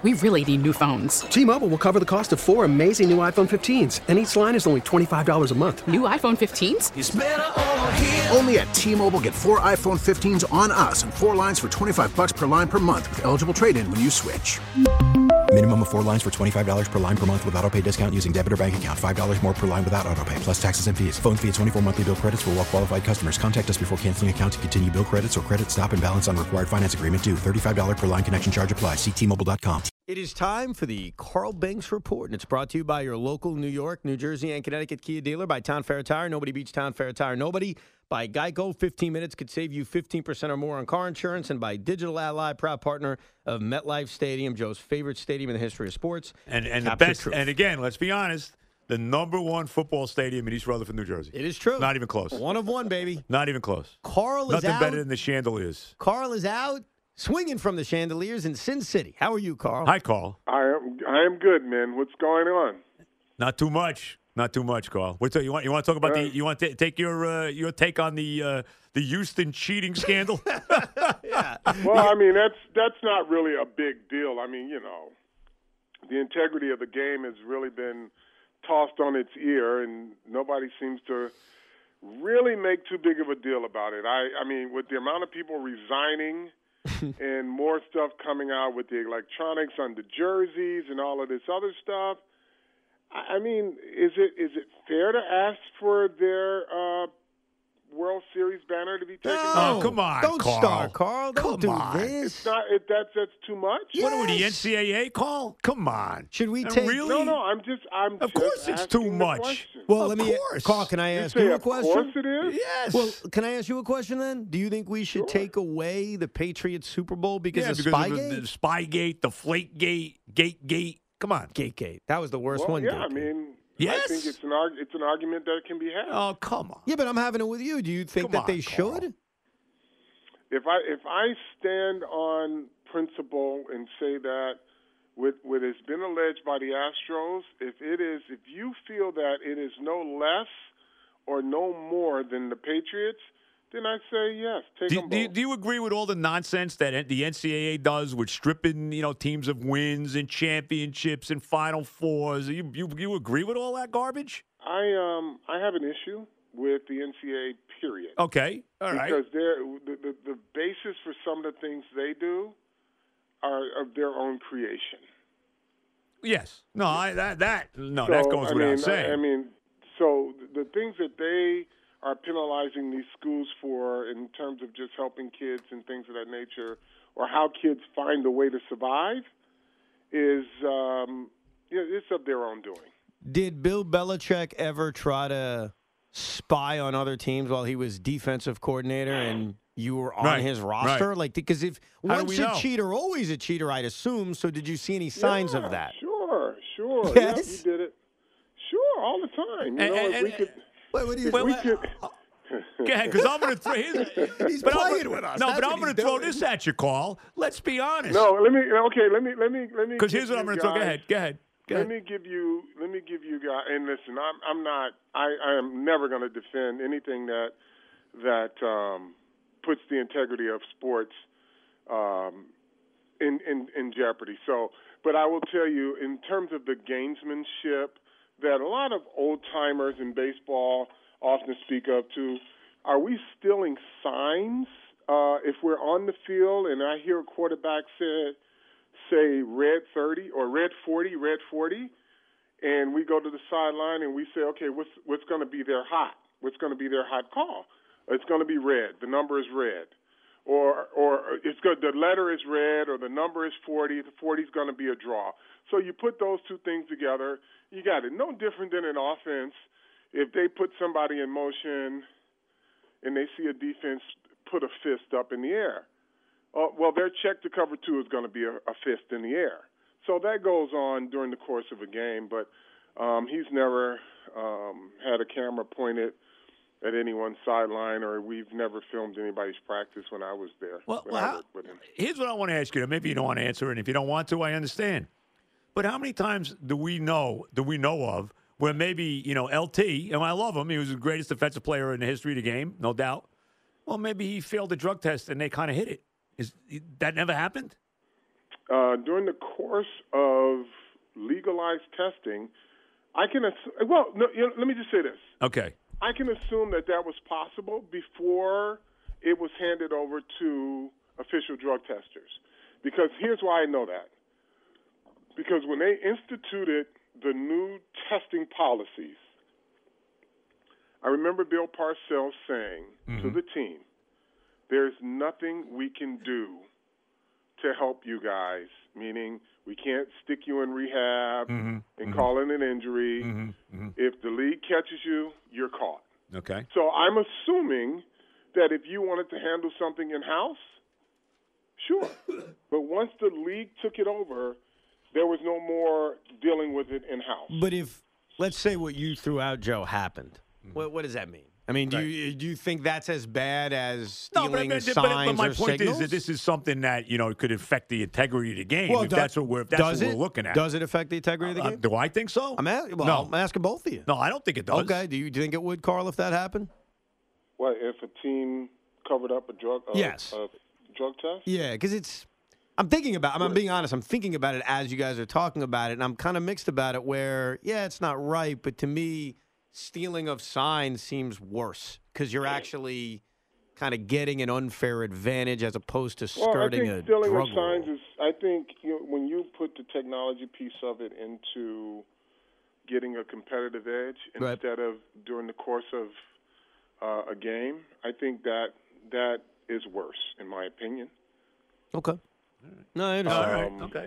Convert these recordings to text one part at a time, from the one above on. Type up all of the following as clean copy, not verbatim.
We really need new phones. T-Mobile will cover the cost of 4 amazing new iPhone 15s, and each line is only $25 a month. New iPhone 15s? It's better over here. Only at T-Mobile, get 4 iPhone 15s on us and 4 lines for $25 per line per month with eligible trade-in when you switch. Minimum of 4 lines for $25 per line per month with autopay discount using debit or bank account. $5 more per line without autopay, plus taxes and fees. Phone fee at 24 monthly bill credits for well-qualified customers. Contact us before canceling account to continue bill credits or credit stop and balance on required finance agreement due. $35 per line connection charge applies. See T-Mobile.com. It is time for the Carl Banks Report, and it's brought to you by your local New York, New Jersey, and Connecticut Kia dealer, by Town Fair Tire. Nobody beats Town Fair Tire. Nobody. By Geico, 15 minutes could save you 15% or more on car insurance. And by Digital Ally, proud partner of MetLife Stadium, Joe's favorite stadium in the history of sports. And the best, and again, let's be honest, the number one football stadium in East Rutherford, New Jersey. It is true. Not even close. One of one, baby. Not even close. Carl is Nothing out. better than the Chandeliers. Carl is out, swinging from the Chandeliers in Sin City. How are you, Carl? Hi, Carl. I am good, man. What's going on? Not too much. Not too much, Carl. You want to talk about you want to take your take on the Houston cheating scandal? Yeah. Well, I mean that's not really a big deal. I mean, the integrity of the game has really been tossed on its ear, and nobody seems to really make too big of a deal about it. I mean, with the amount of people resigning and more stuff coming out with the electronics on the jerseys and all of this other stuff, I mean, is it fair to ask for their World Series banner to be taken down? Oh, come on, Don't Carl. start, Carl. Don't do this. It's not. That's too much. What are we, the NCAA, Carl? Come on. Should we take? Really? No. I'm just. Of course, it's too asking the much. question. Well, Of let me. course. Carl, can I ask say, you a of question? course it is. Yes. Well, can I ask you a question then? Do you think we should take away the Patriots Super Bowl because of because Spygate? of the Spygate, the Flakegate, Gate. Come on. Gate. That was the worst Well, one. yeah, I Gate. mean, Yes. I think it's an argument that can be had. Oh, come on. Yeah, but I'm having it with you. Do you think Come that on, they Carl. should? If I stand on principle and say that what has been alleged by the Astros, if you feel that it is no less or no more than the Patriots, then I say yes, take them both. Do you agree with all the nonsense that the NCAA does with stripping, teams of wins and championships and Final Fours? You agree with all that garbage? I have an issue with the NCAA, period. Okay, all right. Because the basis for some of the things they do are of their own creation. Yes. No, that So, goes without saying. I mean, so the things that they are penalizing these schools for in terms of just helping kids and things of that nature, or how kids find a way to survive, is it's of their own doing. Did Bill Belichick ever try to spy on other teams while he was defensive coordinator and you were on his roster? Right. Like, because if How do once we a know? cheater, always a cheater, I'd assume. So did you see any signs of that? Sure. Yes? Yeah, we did it. Sure, all the time. If we could. Wait, what do you We could. Go ahead, because I'm going to throw He's but playing with us. No, That's but what I'm going he's to throw doing. this at you, Carl. Let's be honest. No, let me. Because here's what I'm going to throw. Go ahead. Let me give you guys. And listen, I'm not. I am never going to defend anything that puts the integrity of sports in jeopardy. So, but I will tell you, in terms of the gamesmanship that a lot of old timers in baseball often speak of too, are we stealing signs if we're on the field and I hear a quarterback say red 30 or red 40, and we go to the sideline and we say, okay, what's going to be their hot? What's going to be their hot call? It's going to be red. The number is red. Or it's good. The letter is red, or the number is 40. The 40 is going to be a draw. So you put those two things together, you got it. No different than an offense. If they put somebody in motion and they see a defense put a fist up in the air, well, their check to cover two is going to be a fist in the air. So that goes on during the course of a game, but he's never had a camera pointed at anyone's sideline, or we've never filmed anybody's practice when I was there. I worked with him. Here's what I want to ask you. Maybe you don't want to answer it, and if you don't want to, I understand. But how many times do we know of where maybe, LT, and I love him, he was the greatest defensive player in the history of the game, no doubt. Well, maybe he failed the drug test and they kind of hit it. That never happened? during the course of legalized testing, I can let me just say this. Okay. I can assume that was possible before it was handed over to official drug testers. Because here's why I know that. Because when they instituted the new testing policies, I remember Bill Parcells saying to the team, there's nothing we can do to help you guys, meaning we can't stick you in rehab and call in an injury. If the league catches you, you're caught. Okay. So I'm assuming that if you wanted to handle something in-house, sure. But once the league took it over, there was no more dealing with it in-house. But if, let's say what you threw out, Joe, happened, what does that mean? I mean, do you think that's as bad as stealing signs but my or point signals? is that this is something that could affect the integrity of the game. Well, if that's what we're looking at. Does it affect the integrity of the game? Do I think so? I'm asking both of you. No, I don't think it does. Okay. Do you think it would, Carl, if that happened? What, if a team covered up a drug? Yes. A drug test? Yeah, because I'm thinking about. I'm being honest. I'm thinking about it as you guys are talking about it, and I'm kind of mixed about it. Where it's not right, but to me, stealing of signs seems worse because you're actually kind of getting an unfair advantage as opposed to skirting I think stealing drug of signs rule. is. I think when you put the technology piece of it into getting a competitive edge instead of during the course of a game, I think that is worse, in my opinion. Okay. No, I understand. All right. Okay.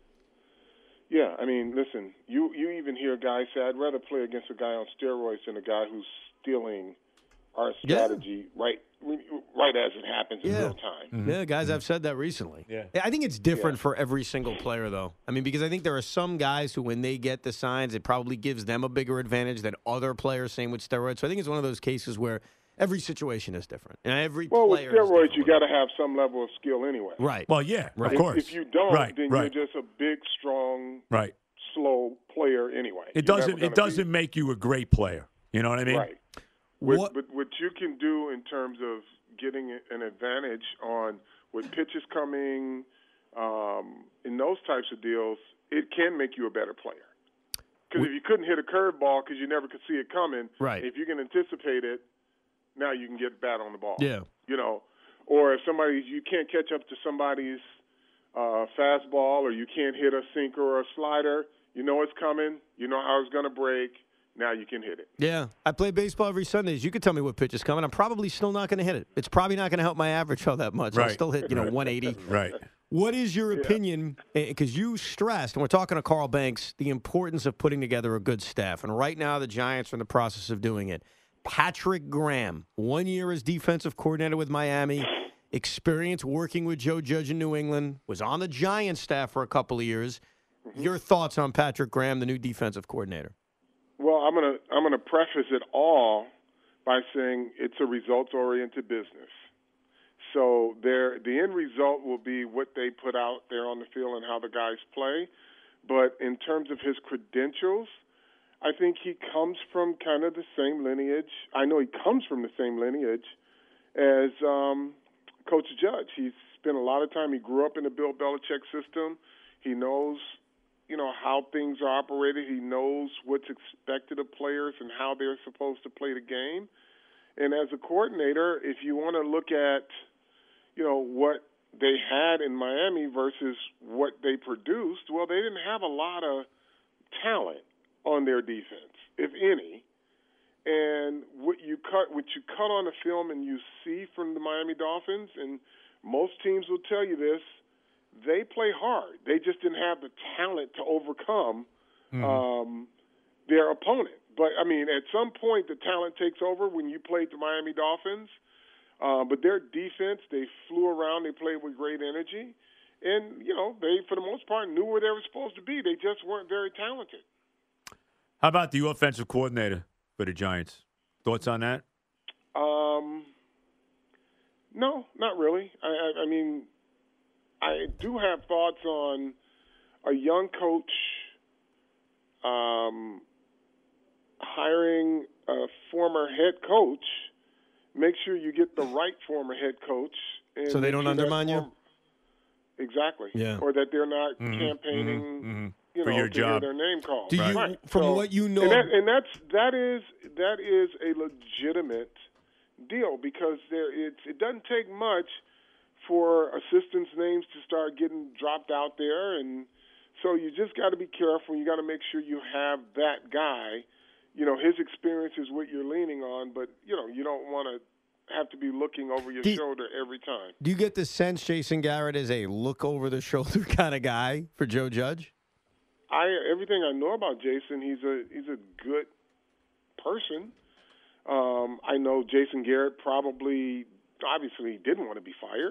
Yeah, I mean, listen, you even hear guys say, I'd rather play against a guy on steroids than a guy who's stealing our strategy right as it happens in real time. Yeah, guys, I've said that recently. Yeah. I think it's different for every single player, though. I mean, because I think there are some guys who, when they get the signs, it probably gives them a bigger advantage than other players, same with steroids. So I think it's one of those cases where every situation is different. And every with player steroids, you got to have some level of skill anyway. Right. Well, yeah, Right. of course. If you don't, then right. you're just a big, strong, Right. slow player anyway. It doesn't make you a great player. You know what I mean? Right. But what you can do in terms of getting an advantage on with pitches coming, in those types of deals, it can make you a better player. Because if you couldn't hit a curveball because you never could see it coming, if you can anticipate it, now you can get bat on the ball. Yeah. Or if you can't catch up to somebody's fastball, or you can't hit a sinker or a slider, you know it's coming, you know how it's going to break, now you can hit it. Yeah. I play baseball every Sunday. You could tell me what pitch is coming. I'm probably still not going to hit it. It's probably not going to help my average all that much. Right. I'll still hit, 180. Right. What is your opinion? Because you stressed, and we're talking to Carl Banks, the importance of putting together a good staff. And right now the Giants are in the process of doing it. Patrick Graham, 1 year as defensive coordinator with Miami, experience working with Joe Judge in New England, was on the Giants staff for a couple of years. Your thoughts on Patrick Graham, the new defensive coordinator? Well, I'm gonna preface it all by saying it's a results-oriented business. So the end result will be what they put out there on the field and how the guys play. But in terms of his credentials, I think he comes from kind of the same lineage. I know he comes from the same lineage as Coach Judge. He's spent a lot of time. He grew up in the Bill Belichick system. He knows, how things are operated. He knows what's expected of players and how they're supposed to play the game. And as a coordinator, if you want to look at, what they had in Miami versus what they produced, well, they didn't have a lot of talent on their defense, if any. And what you cut on the film and you see from the Miami Dolphins, and most teams will tell you this, they play hard. They just didn't have the talent to overcome their opponent. But, at some point the talent takes over when you played the Miami Dolphins. But their defense, they flew around. They played with great energy. And, they, for the most part, knew where they were supposed to be. They just weren't very talented. How about the offensive coordinator for the Giants? Thoughts on that? No, not really. I do have thoughts on a young coach hiring a former head coach. Make sure you get the right former head coach. And so they don't undermine you? Exactly. Yeah. Or that they're not campaigning, For your to job. hear their name called. Do you, Right. from So- what you know, and that is a legitimate deal because it doesn't take much for assistants' names to start getting dropped out there, and so you just got to be careful. You got to make sure you have that guy. His experience is what you're leaning on, but you don't want to have to be looking over your shoulder every time. do you get the sense Jason Garrett is a look over the shoulder kind of guy for Joe Judge? Everything I know about Jason, he's a good person. I know Jason Garrett obviously he didn't want to be fired.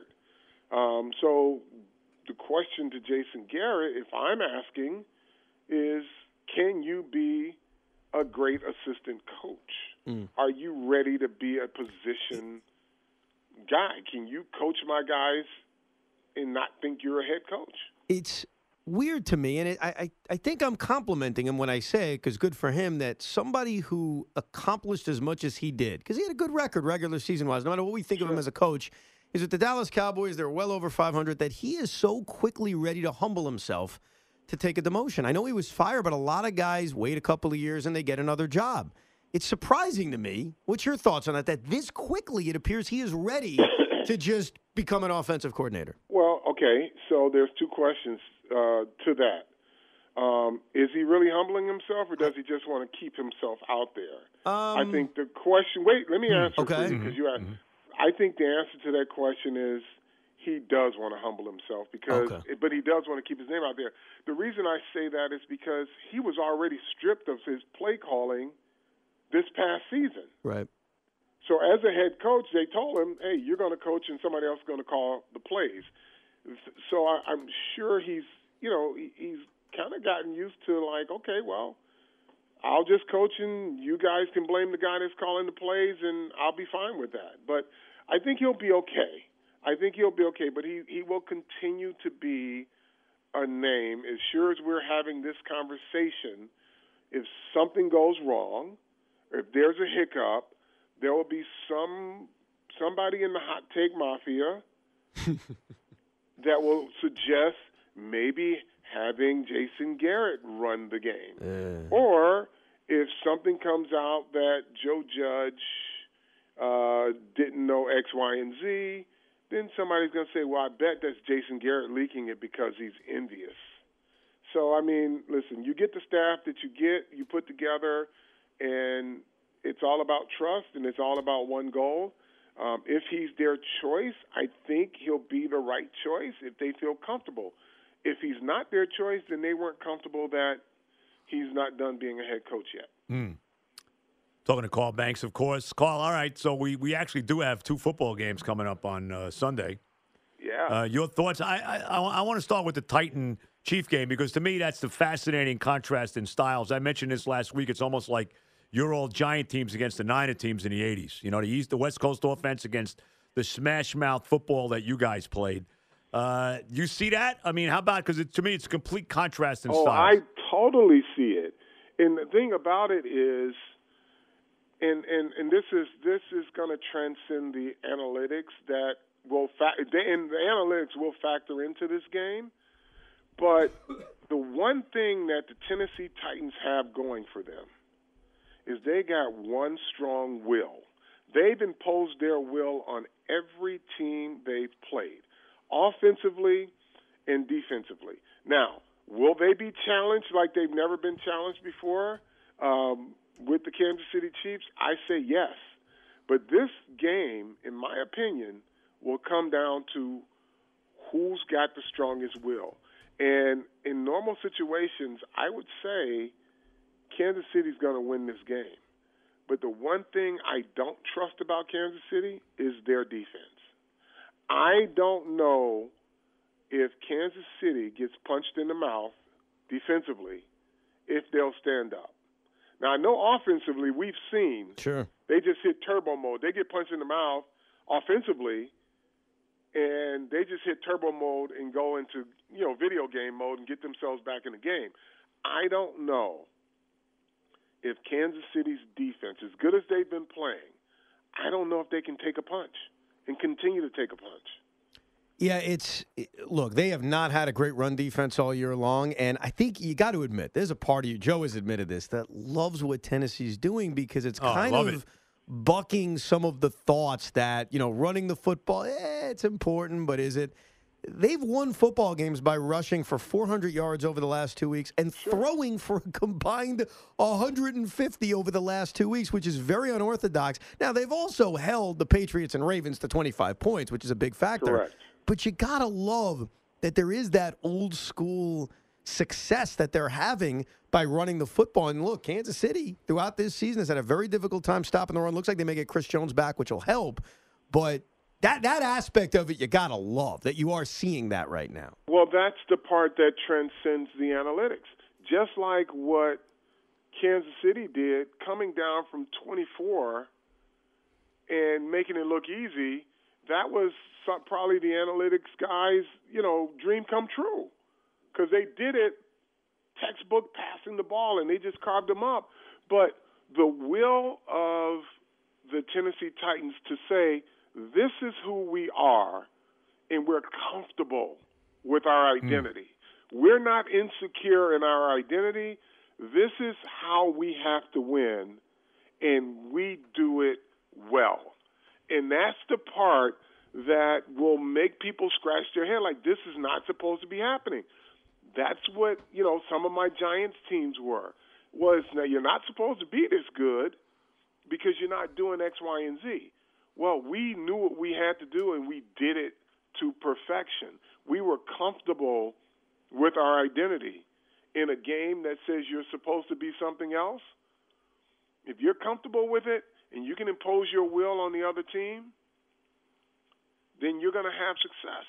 So the question to Jason Garrett, if I'm asking, is can you be a great assistant coach? Are you ready to be a position guy? Can you coach my guys and not think you're a head coach? It's weird to me, and I think I'm complimenting him when I say, because good for him, that somebody who accomplished as much as he did, because he had a good record regular season-wise, no matter what we think of him as a coach, is with the Dallas Cowboys, they're well over 500, that he is so quickly ready to humble himself to take a demotion. I know he was fired, but a lot of guys wait a couple of years and they get another job. It's surprising to me. What's your thoughts on that? That this quickly, it appears he is ready to just become an offensive coordinator. Well, okay, so there's two questions to that. Is he really humbling himself, or does he just want to keep himself out there? I think the question. Wait, let me answer for you because you asked. I think the answer to that question is he does want to humble himself but he does want to keep his name out there. The reason I say that is because he was already stripped of his play calling this past season. Right. So as a head coach, they told him, hey, you're going to coach and somebody else is going to call the plays. So I'm sure he's kind of gotten used to like, okay, well, I'll just coach and you guys can blame the guy that's calling the plays and I'll be fine with that. But I think he'll be okay. But he will continue to be a name. As sure as we're having this conversation, if something goes wrong, or if there's a hiccup, there will be somebody in the hot take mafia that will suggest maybe having Jason Garrett run the game. Or if something comes out that Joe Judge didn't know X, Y, and Z, then somebody's going to say, well, I bet that's Jason Garrett leaking it because he's envious. So, I mean, listen, you get the staff that you put together, and it's all about trust and it's all about one goal. If he's their choice, I think he'll be the right choice if they feel comfortable. If he's not their choice, then they weren't comfortable that he's not done being a head coach yet. Talking to Carl Banks, of course. Carl, all right, so we actually do have 2 football games coming up on Sunday. Yeah. Your thoughts? I want to start with the Titan-Chief game because to me that's the fascinating contrast in styles. I mentioned this last week. It's almost like your old Giant teams against the Niner teams in the 80s. You know, the West Coast offense against the smash-mouth football that you guys played. You see that? I mean, how about, because to me it's a complete contrast in styles. I totally see it. And the thing about it is, and this is going to transcend the analytics that and the analytics will factor into this game. But the one thing that the Tennessee Titans have going for them is they got one strong will. They've imposed their will on every team they've played, offensively and defensively. Now, will they be challenged like they've never been challenged before with the Kansas City Chiefs? I say yes. But this game, in my opinion, will come down to who's got the strongest will. And in normal situations, I would say Kansas City's going to win this game. But the one thing I don't trust about Kansas City is their defense. I don't know if Kansas City gets punched in the mouth defensively, if they'll stand up. Now, I know offensively we've seen they just hit turbo mode. They get punched in the mouth offensively, and they just hit turbo mode and go into video game mode and get themselves back in the game. I don't know if Kansas City's defense, as good as they've been playing, I don't know if they can take a punch and continue to take a punch. Yeah, look, they have not had a great run defense all year long, and I think you got to admit, there's a part of you, Joe has admitted this, that loves what Tennessee's doing because it's kind of bucking some of the thoughts that, running the football, it's important, but is it? They've won football games by rushing for 400 yards over the last 2 weeks and throwing for a combined 150 over the last 2 weeks, which is very unorthodox. Now, they've also held the Patriots and Ravens to 25 points, which is a big factor. Correct. But you got to love that there is that old school success that they're having by running the football. And look, Kansas City throughout this season has had a very difficult time stopping the run. Looks like they may get Chris Jones back, which will help. But that aspect of it, you got to love that you are seeing that right now. Well, that's the part that transcends the analytics. Just like what Kansas City did, coming down from 24 and making it look easy, that was probably the analytics guys, dream come true. Because they did it textbook passing the ball, and they just carved them up. But the will of the Tennessee Titans to say, this is who we are, and we're comfortable with our identity. We're not insecure in our identity. This is how we have to win, and we do it well. And that's the part that will make people scratch their head like this is not supposed to be happening. That's what, some of my Giants teams was now you're not supposed to be this good because you're not doing X, Y, and Z. Well, we knew what we had to do, and we did it to perfection. We were comfortable with our identity in a game that says you're supposed to be something else. If you're comfortable with it and you can impose your will on the other team, then you're going to have success.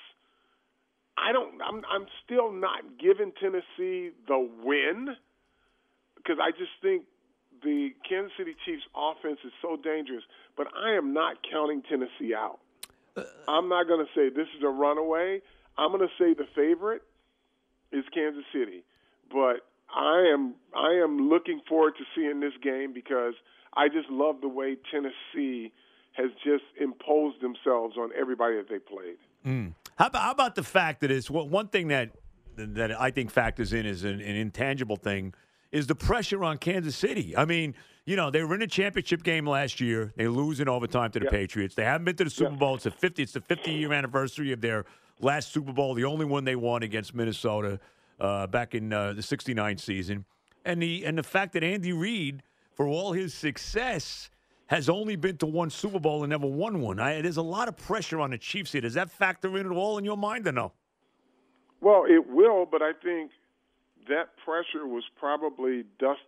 I'm still not giving Tennessee the win because I just think the Kansas City Chiefs offense is so dangerous, but I am not counting Tennessee out. I'm not going to say this is a runaway. I'm going to say the favorite is Kansas City, but I am looking forward to seeing this game because I just love the way Tennessee has just imposed themselves on everybody that they played. How about the fact that it's one thing that I think factors in is an intangible thing is the pressure on Kansas City. I mean, they were in a championship game last year. They lose in overtime to the Patriots. They haven't been to the Super Bowl. It's the 50-year anniversary of their last Super Bowl, the only one they won against Minnesota back in the '69 season. And the fact that Andy Reid, for all his success, has only been to one Super Bowl and never won one. There's a lot of pressure on the Chiefs here. Does that factor in at all in your mind or no? Well, it will, but I think that pressure was probably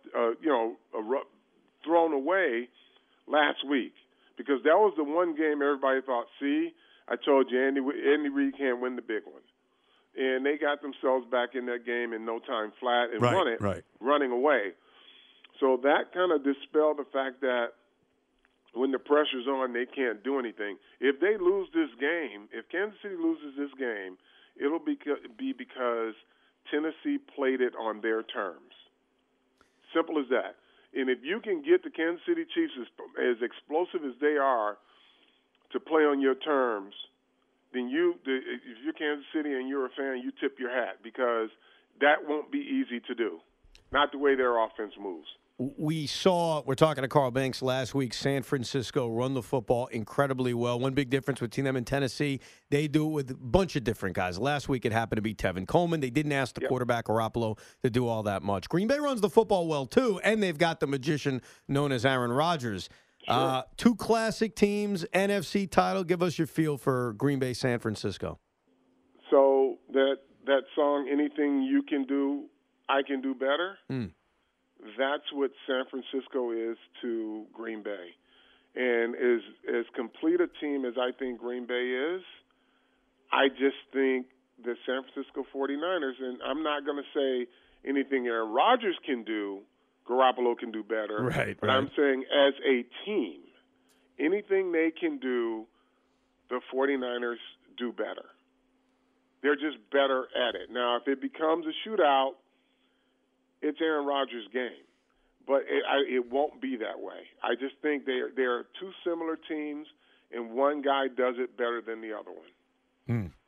thrown away last week because that was the one game everybody thought, see, I told you Andy Reid can't win the big one. And they got themselves back in that game in no time flat and won it running away. So that kind of dispelled the fact that when the pressure's on, they can't do anything. If they lose this game, if Kansas City loses this game, it'll be because Tennessee played it on their terms. Simple as that. And if you can get the Kansas City Chiefs as explosive as they are to play on your terms, then if you're Kansas City and you're a fan, you tip your hat because that won't be easy to do. Not the way their offense moves. We're talking to Carl Banks last week, San Francisco run the football incredibly well. One big difference between them and Tennessee, they do it with a bunch of different guys. Last week it happened to be Tevin Coleman. They didn't ask the quarterback, Garoppolo, to do all that much. Green Bay runs the football well, too, and they've got the magician known as Aaron Rodgers. Sure. Two classic teams, NFC title. Give us your feel for Green Bay, San Francisco. So that song, Anything You Can Do, I Can Do Better, that's what San Francisco is to Green Bay. And as complete a team as I think Green Bay is, I just think the San Francisco 49ers, and I'm not going to say anything Aaron Rodgers can do, Garoppolo can do better. But I'm saying as a team, anything they can do, the 49ers do better. They're just better at it. Now, if it becomes a shootout, it's Aaron Rodgers' game. But it won't be that way. I just think they are two similar teams, and one guy does it better than the other one.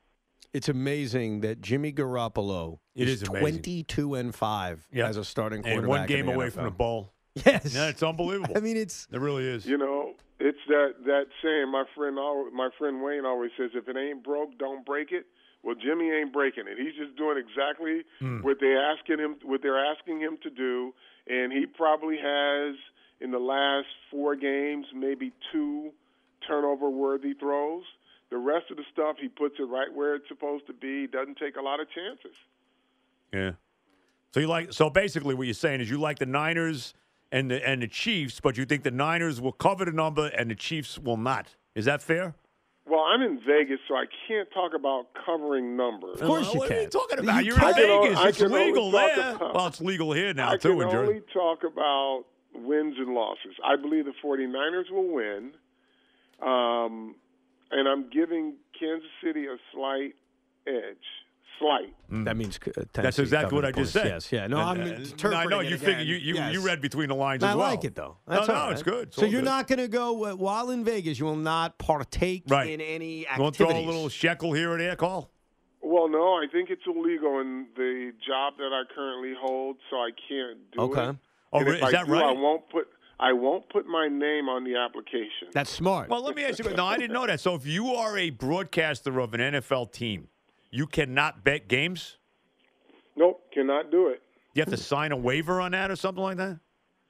It's amazing that Jimmy Garoppolo is 22-5 as a starting quarterback. And one game in the away NFL. from the bowl. Yes. Yeah, it's unbelievable. I mean, it really is. You know, it's that saying my friend Wayne always says, if it ain't broke, don't break it. Well, Jimmy ain't breaking it. He's just doing exactly what they're asking him to do, and he probably has in the last 4 games maybe 2 turnover-worthy throws. The rest of the stuff, he puts it right where it's supposed to be. He doesn't take a lot of chances. Yeah. So basically what you're saying is you like the Niners and the Chiefs, but you think the Niners will cover the number and the Chiefs will not. Is that fair? Well, I'm in Vegas, so I can't talk about covering numbers. Of course you What can. are you talking about? You're in I can Vegas. only- I It's can only legal talk there. about- Well, it's legal here now, I too, can in Jersey. only talk about wins and losses. I believe the 49ers will win, and I'm giving Kansas City a slight edge. Slight. That means That's exactly what I just said. Yes, yeah. No, I'm interpreting I know it you again. figure you Yes. read between the lines I as well. like it, though. That's no, all right. it's good. It's So all you're good. not going to go, while in Vegas, you will not partake Right. in any You activities. want to throw a little shekel here or there, Carl? Well, no, I think it's illegal in the job that I currently hold, so I can't do Okay. it. Oh, And if is I that do, right? I won't put my name on the application. That's smart. Well, let me ask you. No, I didn't know that. So if you are a broadcaster of an NFL team, you cannot bet games? Nope, cannot do it. Do you have to sign a waiver on that or something like that?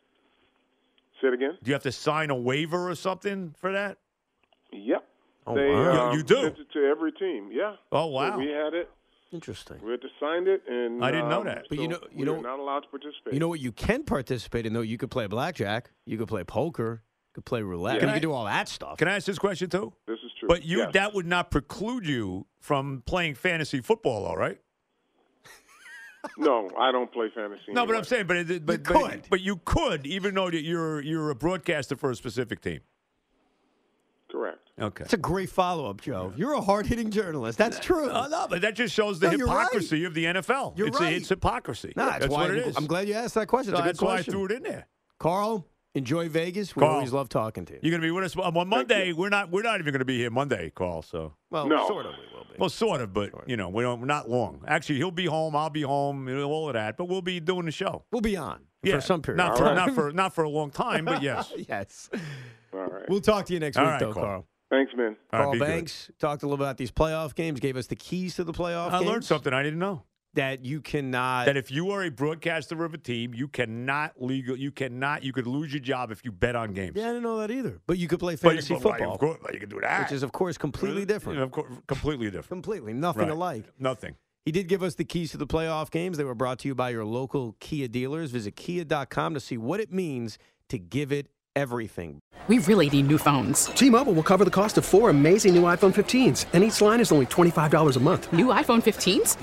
Say it again? Do you have to sign a waiver or something for that? Yep. Oh, They wow. You do? sent it to every team, yeah. Oh, wow. So we had it. Interesting. We had to sign it, and I didn't know that. But so you know, we're not allowed to participate. You know what you can participate in, though? You could play blackjack. You could play poker. You could play roulette. Yeah. You could do all that stuff. Can I ask this question, too? This is true. But Yes. that would not preclude you from playing fantasy football, all right? No, I don't play fantasy. No, but anyway. I'm saying, but you could, even though that you're a broadcaster for a specific team. Correct. Okay. That's a great follow-up, Joe. You're a hard-hitting journalist. That's true. No, but that just shows the No, you're hypocrisy right. of the NFL. You're right. It's hypocrisy. No, that's why what it is. I'm glad you asked that question. It's a good That's why I question. threw it in there. Carl, enjoy Vegas. We Carl, always love talking to you. You're going to be with us on Monday. We're not even going to be here Monday, Carl. So Well, No. sort of we will be. well, sort of, but we're not long. Actually, he'll be home. I'll be home. All of that, but we'll be doing the show. We'll be on Yeah, for some period. not for a long time, but yes. Yes. All right. We'll talk to you next All week, right, though, Carl. Carl. Thanks, man. All right, Carl be good. Banks talked a little about these playoff games, gave us the keys to the playoff I games. learned something I didn't know. That you cannot. That if you are a broadcaster of a team, you could lose your job if you bet on games. Yeah, I didn't know that either. But you could play But fantasy right, football, of course, you can do that. which is, of course, completely different. Of course, completely different. Completely. Nothing Right. alike. Nothing. He did give us the keys to the playoff games. They were brought to you by your local Kia dealers. Visit kia.com to see what it means to give it everything. We really need new phones. T-Mobile will cover the cost of 4 amazing new iPhone 15s, and each line is only $25 a month. New iPhone 15s?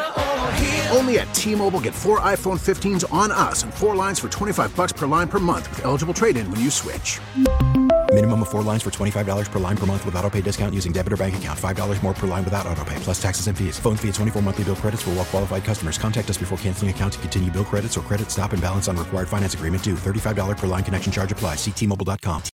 Only at T-Mobile, get 4 iPhone 15s on us and 4 lines for $25 per line per month with eligible trade-in when you switch. Minimum of 4 lines for $25 per line per month with autopay discount using debit or bank account. $5 more per line without autopay, plus taxes and fees. Phone fee at 24 monthly bill credits for well-qualified customers. Contact us before canceling account to continue bill credits or credit stop and balance on required finance agreement due. $35 per line connection charge applies. See T-Mobile.com.